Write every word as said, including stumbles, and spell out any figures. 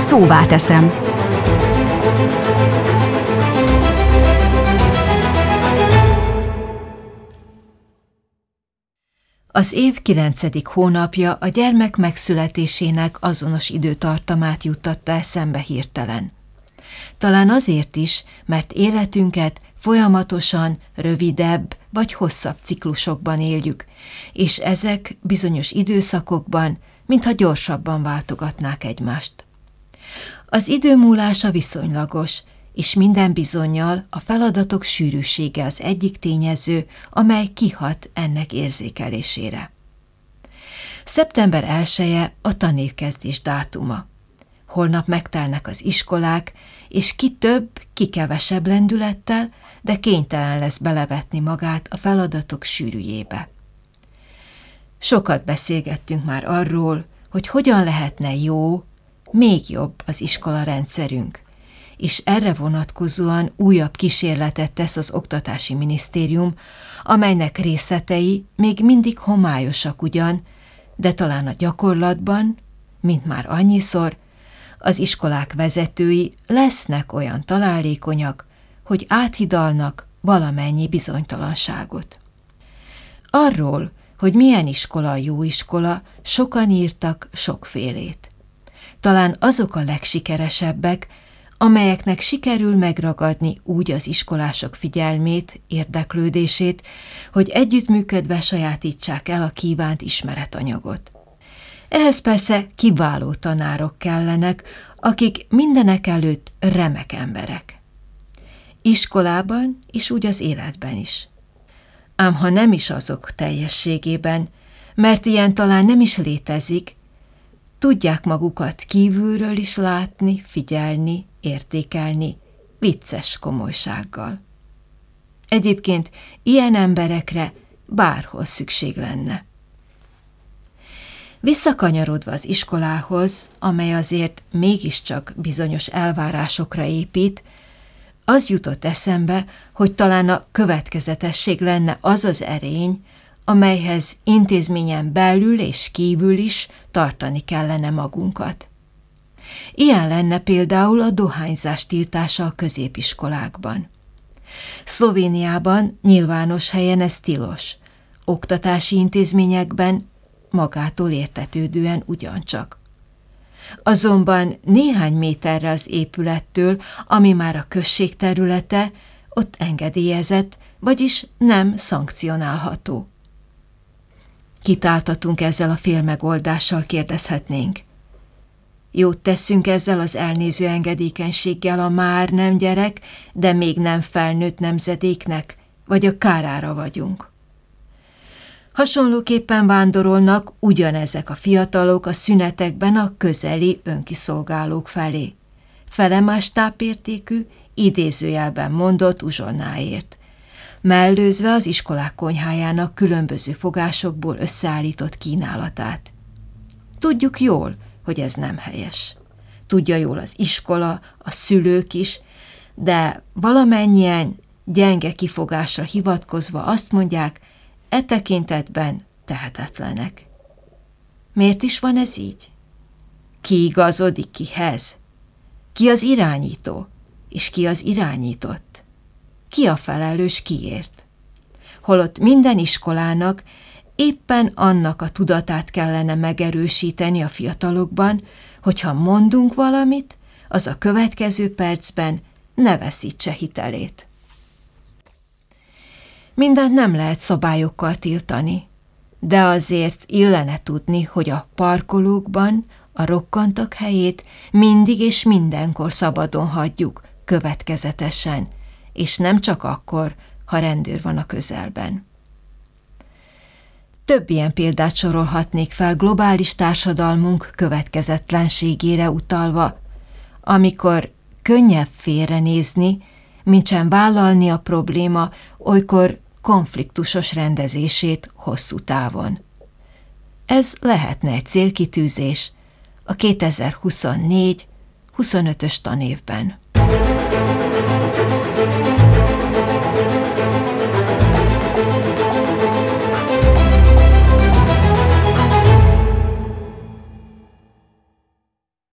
Szóvá teszem. Az év kilencedik hónapja a gyermek megszületésének azonos időtartamát juttatta eszembe hirtelen. Talán azért is, mert életünket folyamatosan rövidebb vagy hosszabb ciklusokban éljük, és ezek bizonyos időszakokban, mintha gyorsabban váltogatnák egymást. Az idő múlása viszonylagos, és minden bizonnyal a feladatok sűrűsége az egyik tényező, amely kihat ennek érzékelésére. szeptember elseje a tanévkezdés dátuma. Holnap megtelnek az iskolák, és ki több, ki kevesebb lendülettel, de kénytelen lesz belevetni magát a feladatok sűrűjébe. Sokat beszélgettünk már arról, hogy hogyan lehetne jó, még jobb az iskolarendszerünk, és erre vonatkozóan újabb kísérletet tesz az Oktatási Minisztérium, amelynek részletei még mindig homályosak ugyan, de talán a gyakorlatban, mint már annyiszor, az iskolák vezetői lesznek olyan találékonyak, hogy áthidalnak valamennyi bizonytalanságot. Arról, hogy milyen iskola a jó iskola, sokan írtak sokfélét. Talán azok a legsikeresebbek, amelyeknek sikerül megragadni úgy az iskolások figyelmét, érdeklődését, hogy együttműködve sajátítsák el a kívánt ismeretanyagot. Ehhez persze kiváló tanárok kellenek, akik mindenek előtt remek emberek. Iskolában és úgy az életben is. Ám ha nem is azok teljességében, mert ilyen talán nem is létezik, tudják magukat kívülről is látni, figyelni, értékelni, vicces komolysággal. Egyébként ilyen emberekre bárhol szükség lenne. Visszakanyarodva az iskolához, amely azért mégiscsak bizonyos elvárásokra épít, az jutott eszembe, hogy talán a következetesség lenne az az erény, amelyhez intézményen belül és kívül is tartani kellene magunkat. Ilyen lenne például a dohányzás tiltása a középiskolákban. Szlovéniában nyilvános helyen ez tilos, oktatási intézményekben magától értetődően ugyancsak. Azonban néhány méterre az épülettől, ami már a község területe, ott engedélyezett, vagyis nem szankcionálható. Kit áltatunk ezzel a félmegoldással, kérdezhetnénk. Jót teszünk ezzel az elnéző engedékenységgel a már nem gyerek, de még nem felnőtt nemzedéknek, vagy a kárára vagyunk. Hasonlóképpen vándorolnak ugyanezek a fiatalok a szünetekben a közeli önkiszolgálók felé. Fele más tápértékű, idézőjelben mondott uzsonnáért, mellőzve az iskolák konyhájának különböző fogásokból összeállított kínálatát. Tudjuk jól, hogy ez nem helyes. Tudja jól az iskola, a szülők is, de valamennyien gyenge kifogásra hivatkozva azt mondják, e tekintetben tehetetlenek. Miért is van ez így? Ki igazodik kihez? Ki az irányító, és ki az irányított? Ki a felelős kiért? Holott minden iskolának éppen annak a tudatát kellene megerősíteni a fiatalokban, hogyha mondunk valamit, az a következő percben ne veszítse hitelét. Mindent nem lehet szabályokkal tiltani, de azért illene tudni, hogy a parkolókban a rokkantak helyét mindig és mindenkor szabadon hagyjuk, következetesen, és nem csak akkor, ha rendőr van a közelben. Több ilyen példát sorolhatnék fel globális társadalmunk következetlenségére utalva, amikor könnyebb félrenézni, mintsem vállalni a probléma olykor konfliktusos rendezését hosszú távon. Ez lehetne egy célkitűzés a kétezer-huszonnégy huszonötös tanévben.